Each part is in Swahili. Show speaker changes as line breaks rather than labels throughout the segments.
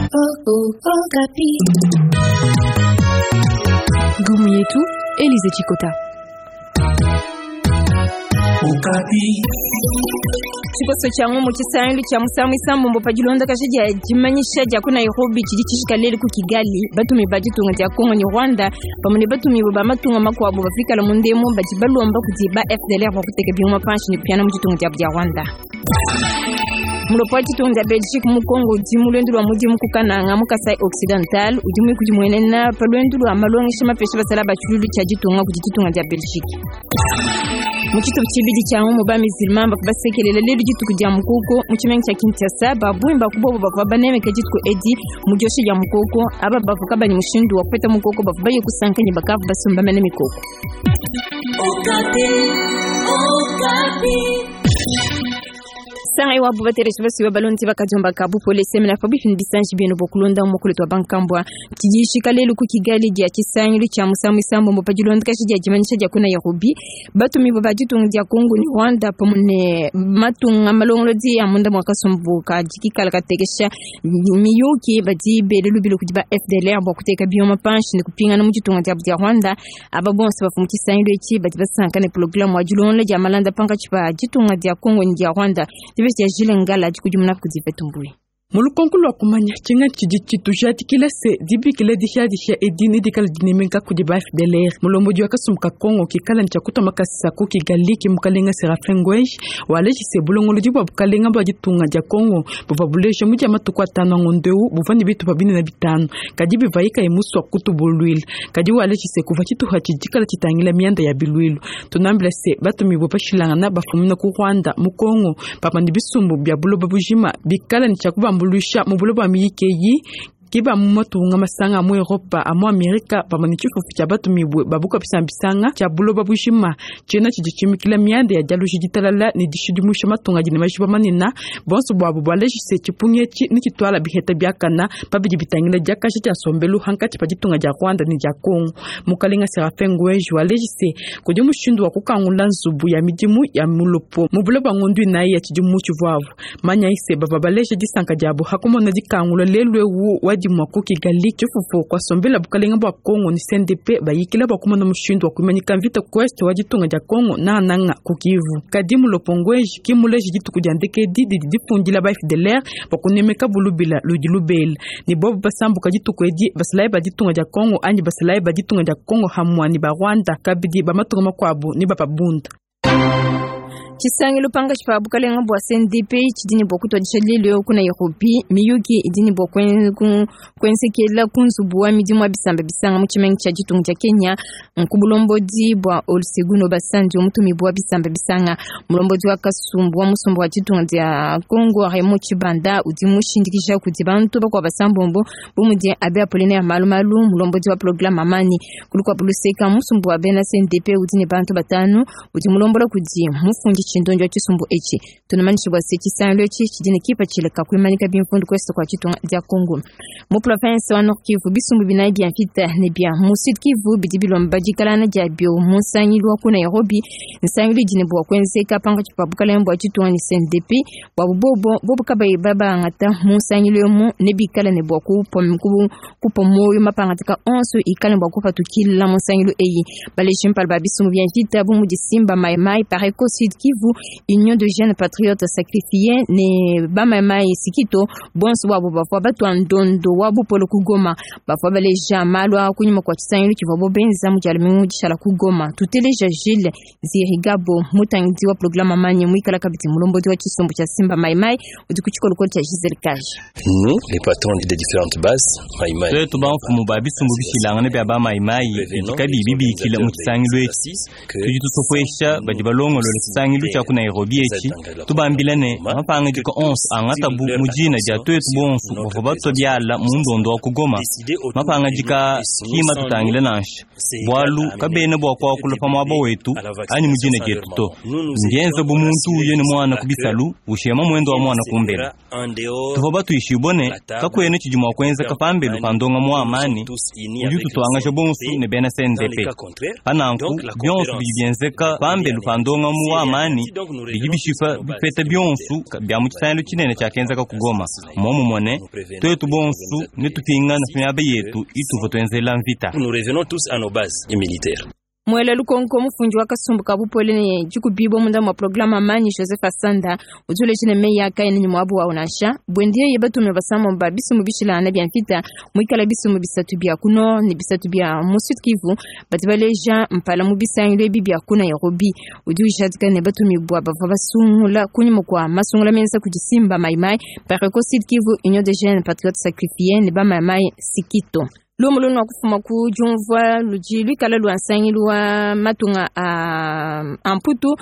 Gumu yetu Elize Chikota.
Chikoso cha ngomo kisanyu cha musamu isambo mbopa jilonda kashija jimanyisha ja kuna Nairobi chidichishika leli ku Kigali batumi bajitunga ja Kongo ni Rwanda pamune batumi boba matunga makwa boba fika la mundemo bajibalomba kuziba FDLR bakuteke byuma panshi ni piana mujitunga ja Rwanda. Mulopati tunga Belgique mu Congo dimulendo lwa mudi mukukananga mukasai occidental udimwe kujimwenena palwendo lwa malongi shima pesha basala bachulu cha jitunga kujitunga ja Belgique. Mukito chibidi cha mu ba musulman bakubasekelele lelu jitu kujya mukoko mukimenyi cha Kinshasa babwimba kubobo bakubaneme kajitko edi mujoshi ya mukoko aba bavuka bani mushindu wa kweta mukoko bavubaye kusankanye bakavu basumba mene mikoko. Okapi Sari wa bubatere chibasi wa balonti bakajomba kabu pole semina fabi fin bisanji bino bokulonda mukule to bankambwa kijishika lelu ku Kigali dia kisanyu cha musamu isambo mopajulonda kashija jimanisha dia kuna Nairobi batumi babajitunga dia Kongo ni Rwanda pamune matunga malongolodi ya munda mwakasumbuka jikikala katekesha miyuki badi belelu bilo kudiba FDLR bokuteka bioma panshi ni kupinga na mujitunga dia Rwanda ababonse bafu mukisanyu echi badi basankane program wa julonle dia malanda panga chipa jitunga dia Kongo ni dia Rwanda ya Jilengala jikujumna kuzivetumbui.
Mulukonkulu wa kumanya chinga chijichitu jati kila se dibi kila dihia edini dikala dinimenga kudiba FDLR mulombo jwa kasumka Kongo kikala nchakuta makasisa ku Kigali kimukalenga Serafin Ngwesh waleji se bulongolo jibwa bukalenga bajitunga ja Kongo buvabuleje muja matukwa tano ngondeu buvani bitu babini na bitano kadibi vaika emuswa kutu bulwil kadi waleji se kuva chitu hachijikala chitangila mianda ya bilwilu tunambila se batumi bopashilanga na bafumina ku Rwanda mu Kongo papa ndibisumbu bya bulo babujima bikala nchakuba Bulusha mubuloba miyikeyi kiba mumatunga masanga mu Europa amu Amerika pamanichufu cha batumibwe babuka bisambisanga cha buloba bushima chena chijichimikila miande ya jaluji jitalala ni dishidimusha matunga jine majiba manina bonso bwabu bwaleji se chipunyechi nikitwala biheta byakana babiji bitangila jakashi cha sombelu hankati pajitunga ja Rwanda ni ja Kongo mukalenga Serafin Ngwesh waleji se kujya mushindu wa kukangula nzubu ya midimu ya mulopo mubuloba ngondu nayi ya chijimuchu vwavu manya ise baba baleji disanka jabu hakumona dikangula lelwe wu mwako Kigali chufufu kwa sombela bukalenga bwa Kongo ni CNDP bayikila bakumana mushindu wa kumanyika mvita quest wajitunga ja Kongo na nanga kukivu kadimu lopongweji kimuleji jitu kujandeke didi difungila ba FDLR bakunemeka bulubila lujilubel ni bobo basambu kajitu kwedi basalai bajitunga ja Kongo anyi basalai bajitunga ja Kongo hamwani ba Rwanda kabidi bamatuma makwabu ni bababunda Chisangi lupanga chipa bukalenga bwa CNDP chidini bokuto dishalilo kuna Nairobi miyuki idini bokwensekela kunzubuwa midimu abisamba bisanga muchimengi cha jitunga cha Kenya nkubulombozi bwa Olusegun Obasanjo mutumi bwa bisamba bisanga mulombozi wa Kasumbu wa musumbu wa jitunga ya Kongo Remo Chibanda udimushindikisha kudibantu bakwa basambombo bumudi abe Apollinaire Malumalu mulombozi wa program amani kulikuwa buluseka musumbu wa bena CNDP udini bantu batanu udimulombola kudi mufungi chindonjo chisumbu echi tunamanisha bwa sechi sanlo echi chidini kipa chileka kuimanika bimfundu kwesto kwa chitunga ya Kongo mu province wa Nord Kivu bisumbu binayi bya mfita ne bya mu Sud Kivu bidibilo mbajikala na jabyo musanyilwa ku Nairobi nsanyilwe jine bwa kwenzeka panga chipabukala mbwa chitunga ni CNDP wa bobo kabaye baba ngata musanyilwe mu ne bikala ne bwa kupo moyo mapanga tika onso ikala mbwa kupa tukila musanyilwe eyi bale chimpal ba bisumbu bya mfita bu mudisimba mai pareko Sud Kivu Union de jeunes patriotes sacrifiés ne bamama sikito bonso wabo bafwa batwa ndondo wabo polo kugoma bafwa baleja malwa kunyuma kwa chisanyu kivobo benza mujalimi gishala kugoma tuteleja Gilles Zirigabo mutangi wa programa manye mwikala kabiti mulombozi wa chisombo cha Simba Maimai udikuchiko lokol cha Giselle Cage
nous les patrons des différentes bases Maimai
to ba mfumu ba bisumbu bishilanga ne bya Maimai kabi bibi kila muchisanyu lwechi tujitu sofwesha bajibalongo lo chisanyu cha kuna Nairobi echi tubambilane mapanga jiko 11 angatabu mujina ja twetu bonsu bofobato byala mundondo wakugoma mapanga jika kima tutangile nansha bwalu kabene bwa kwa kulupa mwabo wetu ani mujina jetu to ngenze bumuntu yene mwana kubisalu ushema mwendo wa mwana kumbela tufobatu ishibone kakwene chijuma kwenza kapambelu pandonga mwa amani ujutu tuangasha bonsu ne bena CNDP ananku byonsu bibyenzeka pambelu pandonga mwa amani Kongomani bijibishifa bipeta byonsu bya mukisanilo kinene kyakenza ka kugoma momu mone twetu bonsu nitupinga na fyabe yetu ituvo twenzela mvita.
Nous revenons tous à nos bases militaires.
Mwela lukonko mufunji wakasumbuka bupole ne jikubibo munda mwa programa Amani Joseph Asanda ujule chine meya kaini mwabu wa unasha bwendiye yebatu mebasamo mba bisu mubishila na bianfita mwikala bisu mubisatu bia kuno ni bisatu bia Sud Kivu batibale Jean mpala mubisa yule bibia kuna Nairobi ujuje jatika ne batu mibwa bava basungula kunyimo kwa masungula mensa kujisimba maimai pareko Sud Kivu Union des Jeunes Patriotes Sacrifiés ne ba maimai Sikito. Lumulu na kufuma kujumva lujilu kala luansangi luwa matunga amputu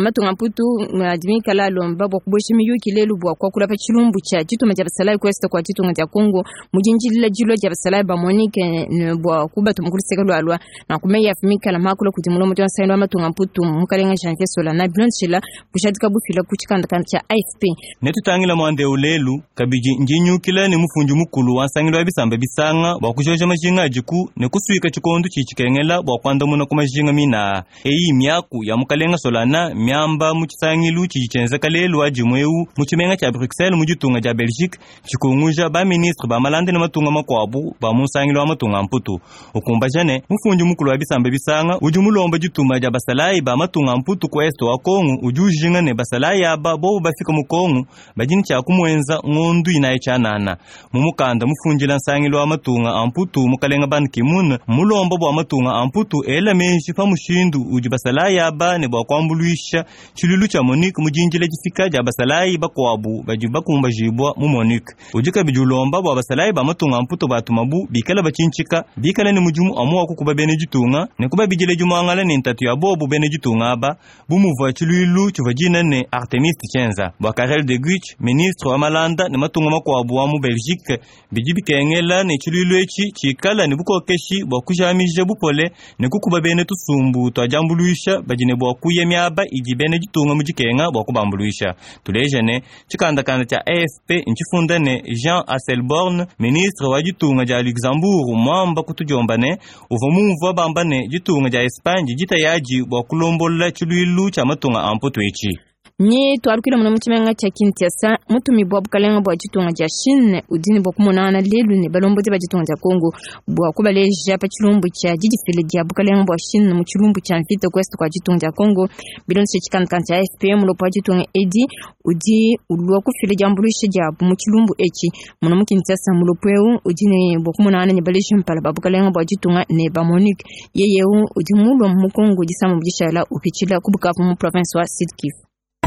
adimi kala lomba bokuboshi miyuki lelu bwa kwa kula pa chilumbu cha jitu majabasalai kwesta kwa jitu nga Kongo mujinjili la jilo jabasalai ba Monique ne bwa kuba tumukuliseka lwa na kumeya fumika la makula kujimulo mtu ansaini wa matunga amputu mukalenga Janvier Sola na Blanchela kushadika bufila kuchikanda kancha AFP
netutangila mwande ulelu kabiji njinyukila ni mufunju mukulu wansangi lwa bisamba bisanga bakujoja majinga jiku ne kusuika chikondo chichikengela bwa kwanda muno kumajinga mina eyi myaku ya mukalenga Solana myamba muchisangilu chichenza kalelu ajimweu muchimenga cha Bruxelles mujitunga ja Belgique chikunguja ba ministre ba malande na matunga makwabu ba musangilu wa matunga amputu ukumba jane mufunju mukulu wa bisamba bisanga ujumulomba jituma ja basalai ba matunga amputu kwa esto wa Kongo ujujinga ne basalai aba bo bafika mu Kongo bajini cha kumwenza ngondu inaye chanana mumukanda mufunjila nsangilu wa matunga amputu mukalenga Ban Ki-moon mulomba bwa matunga amputu ela menshi pa mushindu uji basalai aba ne bwa kwambuluisha chilulu cha Monique mujinjile jifika ja basalai bakwabu bajiba kumba jibwa mu Monique ujika bijulomba bwa basalai ba matunga amputu batumabu bikala bachinchika bikala ni mujumu amuwa kukuba benejitunga ne kuba bijile jumangala ni ntatu ya bobu benejitunga aba bumuva chilulu chuvajina ne Artemis Tchenza bwa Karel de Guiche ministre wa malanda ne matunga makwabu wa mu Belgique bijibikengela ne chilulu echi chikala ni buko keshi bwa kujamije bupole ne kukuba bene tusumbu twajambuluisha bajine bwa kuyemyaba ijibene jitunga mujikenga bwa kubambuluisha tulejene chikanda kanda cha AFP nchifunda ne Jean Asselborn ministre wa jitunga ja Luxembourg mwamba kutujombane uvomumva bambane jitunga ja Espagne jitayaji bwa kulombola chilwilu cha matunga amputu echi
ni twarukira muna muchimenga cha Kinshasa mutumi bwa bukalenga bwa jitunga ja Chine udini bwa kumonana lelu ne balombozi ba jitunga ja Kongo bwa kubaleja pa chilumbu cha jijifile ja bukalenga bwa Chine mu chilumbu cha mfito kwesta kwa jitunga ja Kongo bilonse chikanda cha FPM lo pa jitunga edi udi ulwa kufile jambulisha ja mu chilumbu echi muna mu Kinshasa mu lopeu udini bwa kumonana ne baleja mpala ba bukalenga bwa jitunga ne ba Monique yeye udi mulo mu Kongo jisamu bujishala upichila kubukavu mu province wa Sud Kivu.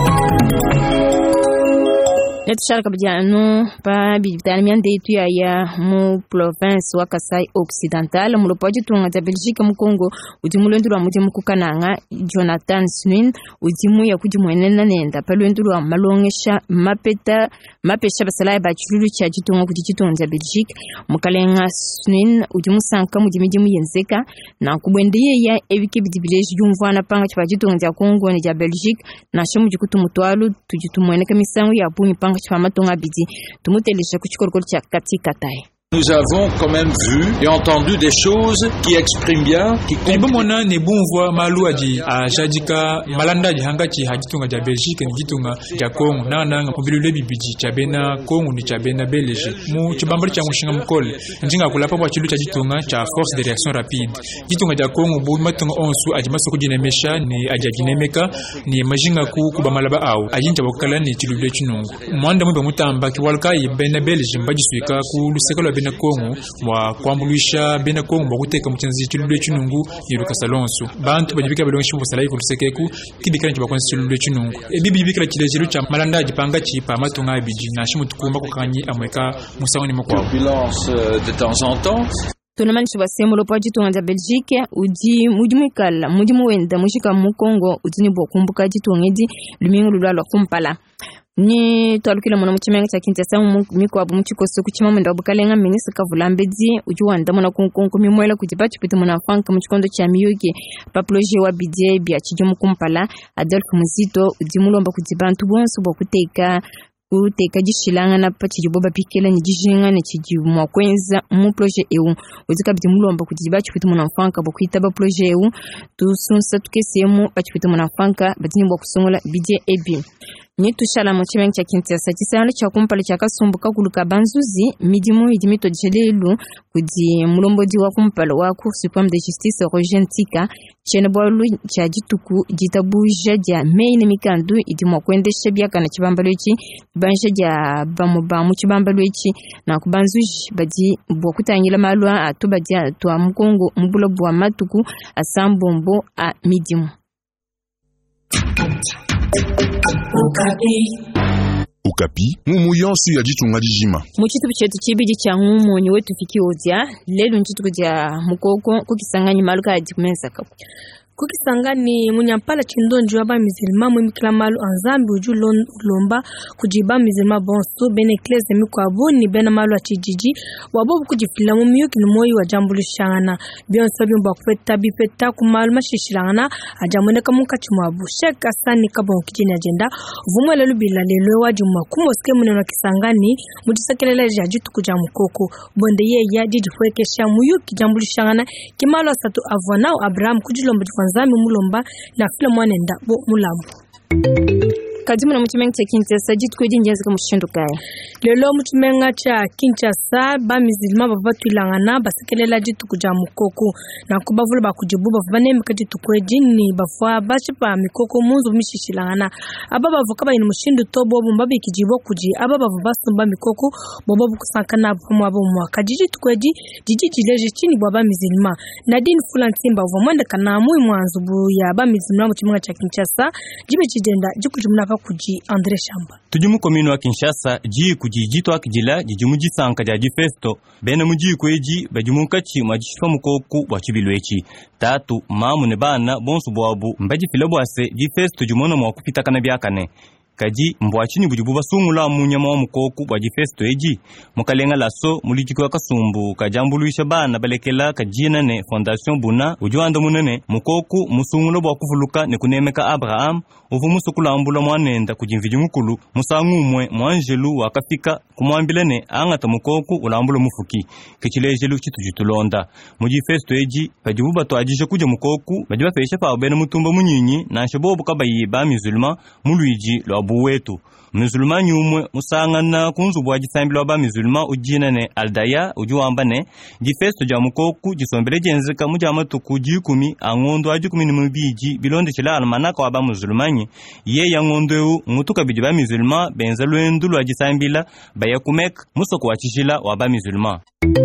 Netushaka kabijano pa biditani miande itu ya mu province wa Kasai Occidental mu lopaji tunga za Belgique mu Congo udimulenduru wa mujimu kukananga Jonathan Swin udimu ya kujimwenena nenda palenduru wa malongesha mapesha basalai ba chululu cha jitunga kujitunga za Belgique mukalenga Swin udimu sanka mujimijimu yenzeka na kubwendeye ya ebike bidibileji yumvana panga cha jitunga za Congo ne ja Belgique na shamu jikutu mutwalu tujitumweneka misangu ya bunyi panga
Nous avons quand même vu et entendu des choses qui expriment bien, qui
comprennent. Ne bon voix malouadi a jadika malanda hangachi hajitunga ja Belgique ngitunga ja Congo nanga kubilule bibiji chabena Congo ni chabena Belgique mu chibambali cha mushinga mkole njinga kulapa kwa chilu cha jitunga cha force de réaction rapide jitunga ja Congo bu matunga onsu ajimaso kujinemesha ni ajajinemeka ni majinga ku bamalaba au ajinja bakala ni chilule chinungu mwanda mbe mutamba kiwalka ibena Belgique mbajisuika ku lusekalo bena Kongo mwa kwambuluisha bena Kongo mwa kuteka mchenzi chilule chinungu yiruka salonsu bantu bajibika balonshi mbusalai ku lusekeku kibikana chibakonsi chilule chinungu bibi bikira chilejiru cha malanda jipanga chipa matunga abiji na shimu tukumba kukanyi amweka musangoni mwa
de temps en temps.
Tunamani chubasemu lopa jitunga za Belgique mujimwikala mujimwenda mushika mu Congo udini bwa kumbuka jitunga edi lumingu lulwa kumpala ni twalukila muna muchimenga cha Kinshasa miko abu muchikoso kuchima mwenda bukalenga ministre Kavulambezi ujuwanda muna kunkunku mimwela kujipachi piti muna fanka muchikondo cha miyuki paploje wa bidye bia chijo mukumpala Adolphe Muzito udimulomba kujibantu bonsu bwa kuteka kuteka jishilanga na pa chijiboba pikela ni jishinga na chijimwa kwenza mu projet eu uzika biti mulomba kujiba chikuti munafanka bokwita ba projet eu tusunsa tukesemu pachikuti munafanka batini bwa kusongola bidje ebi ni tushala mu chimenga cha Kinshasa chisana cha kumpala cha kasumbuka kuluka banzuzi midimu idimito jelelu kudi mulombodi wa kumpala wa Cour suprême de justice Roger Ntika chene bwalu cha jituku jitabuja dia meine mikandu idimwa kwendesha byaka na chibambalo ichi banje dia bamu chibambalo ichi na kubanzuji badi bwa kutanyila malwa atubadia to mkongo mbulo bwa matuku asambombo a midimu.
Ukapi mumuyansu ya jitunga jijima
muchitu chetu chibidi cha ngumonyi wetu fikiodia lelo nchitu kujia mukoko kukisangani maluka adikumensa kapu
kukisangani munyampala chindonji waba mizilima mwimikila malu anzambi uju lomba kujiba mizilima bonsu bene ekleze mikwabu ni bena malu achijiji wabobu kujifila mumiyuki numoyi wa jambulu shangana bionsa biomba kupeta bipeta kumalu mashishilangana ajamwene kamuka chumwabu shek asani kabon kijini agenda vumwe lelu bila lelo wajimu wakumo sike muneno kisangani mujisakelele jajitu kuja mukoko bonde ye ya jijifweke sha muyuki jambulu shangana kimalu asatu avwanao Abraham kujilomba Nzami mulomba na fila mwanenda bo mulamu
kadimu na mutimenga cha Kinshasa jitkwedi njenzi ka mushindo kaya
lelo mutimenga cha Kinshasa ba mizilima babatu ilangana basekelela jitu kuja mukoko na kubavula bakujibu bavane mikati tukweji ni bafwa bachipa mikoko munzu mishishilangana aba bavuka bayini mushindo tobo bumbabi kijibo kuji aba bavubasumba mikoko bobo bukusankana bumwa bumwa kajiji tukweji jijijileje chini bwa ba mizilima Nadine Fulansimba uvamwende kanamu mwanzu ya ba mizilima mutimenga cha Kinshasa jibe jidenda jikujumuna kuji Andre Shamba
tujimu komino wa Kinshasa ji kuji jito akijila jijimu jisanka jaji festo bena muji kweji bajimu kachi majishfa mukoku wachibilwechi tatu mamu ne bana bonsu bwabu mbaji filabwase ji festo jumono mwakupita kana byakane kaji mbwachini bujibu basungula munyama wa mukoku bwa jifesto eji mukalenga laso mulijiko ya kasumbu kajambuluisha bana balekela kajina ne fondation buna ujuanda munene mukoku musungula bwa kuvuluka ne kunemeka Abraham uvu musukula ambula mwanenda kujimviji mukulu musangumwe mwanjelu wakafika kumwambilene angata mukoku ulambula mufuki kechilejelu chitujitulonda mujifesto eji bajibu bato ajisha kuja mukoku bajiba fesha pa bene mutumba munyinyi na shabobu kabayi ba musulman muluiji lo abu wetu musulman nyumwe musangana kunzubu ajisambila ba musulman ujina ne aldaya ujuambane jifesto ja mukoku jisombele jenzeka mujama tukuji 10 angondo aji 10 ni mubiji bilonde chila almanaka wa ba musulman ye yangondo mutuka bijiba musulman benza lwendu lo ajisambila bayakumek musoko wachishila wa ba musulman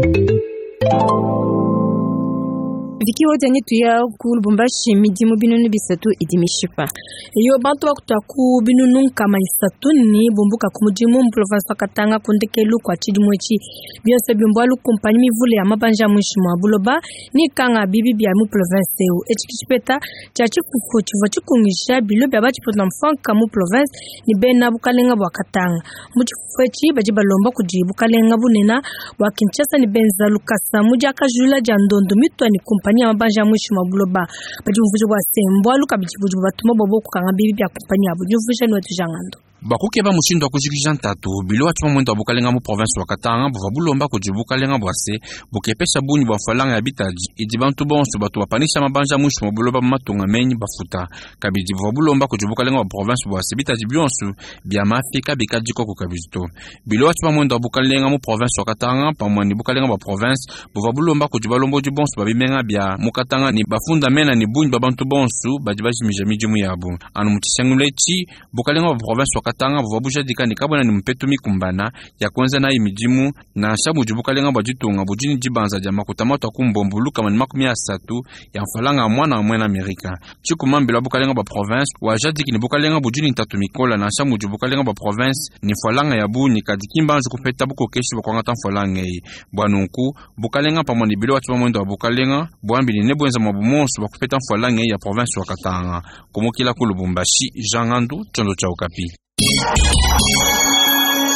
Viki wote nyetu ya kulubumbashi midimu binunu bisatu idimishipa.
Iyo bantu wakutaku binunu kama isatu ni bumbuka kumudimu mprovince wakatanga kundekelu kwa chidimwechi. Biyonse biombalu kumpani mivule ya mabanja mwishu mwabuloba ni kanga bibi bia mu province eu. Echikishipeta chachi kufu chivochikungisha bilo bia bachipota mfanka mu province ni bena bukalenga wakatanga. Muchifuechi bajibalomba kujibukalenga bunena wakinchasa ni benza lukasa mujaka jula jandondo mitwa ni kumpani ya mabanja mwishu mabuloba bajumvuje bwa sembo aluka bijibuju batuma bobo kukanga bibi bya kumpani abo jumvuje no tujangando
bakuke ba mushindo akujikisha ntatu bilo atuma mwendo abukalenga mu province wa Katanga bova bulomba kujibukalenga bwase bukepesha bunyi bwa falanga ya bitaji idi bantu bonso batu bapanisha mabanja mwishu mabuloba matunga menyi bafuta kabidi bova bulomba kujibukalenga wa province bwase bitaji byonsu bya mafika bikajiko ku kabizito bilo atuma mwendo abukalenga mu province wa Katanga pamwani bukalenga bwa province bova bulomba kujibalombo di bonso babimenga bya mu Katanga ni bafunda mena ni bunyi ba bantu bonso bajibaji mijamijimu yabo anu mutishangulechi bukalenga wa province wa Katanga buvabuja dikani kabona ni mpetu mikumbana ya kwanza na imijimu na shabu jubukalenga bajitunga bujini jibanza ja makutamato akumbombu kama ni 300 ya mfalanga mwana mwena Amerika chikumambila bukalenga ba province wajadiki ni bukalenga bujini ntatu mikola na shamu jubukalenga ba province ni falanga ya bunyi kadikimbanza kupeta buko keshi bakwangata mfalanga yi bwanunku bukalenga pamoni bilo watu mwendo wa bukalenga bwambili nebwenza mabumonso bakupeta mfalanga ya province wa Katanga kumukila kulubumbashi Jangandu chondo cha Okapi.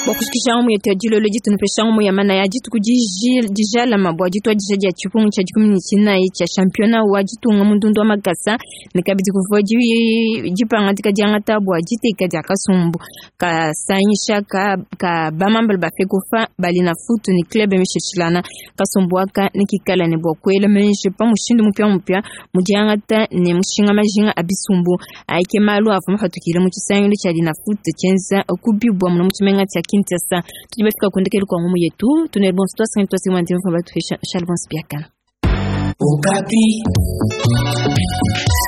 Wakushikisha mu yetu jilo jitu nipesha mu ya mana ya jitu kujijala mabwa jitu wajijaji ya chipungu cha 19 cha championa wa jitu ngamundundo magasa nikabidi kuvoji jipanga tikajanga tabwa jitu ikaja kasumbu ka sanyisha ka bamambal bafekufa bali na futu ni club mishishilana kasumbuaka nikikala ne bokwela menje pa mushindi mpya mujanga ne mushinga majinga abisumbu aike malu afu mahatukile mu kisanyo cha dina futu chenza kubibwa mu mutumenga cha Kinshasa tulibafika kuendekea kwa ngumu yetu tunelbon situation twasi mwandi mfamba tufisha Charles Biakan Okapi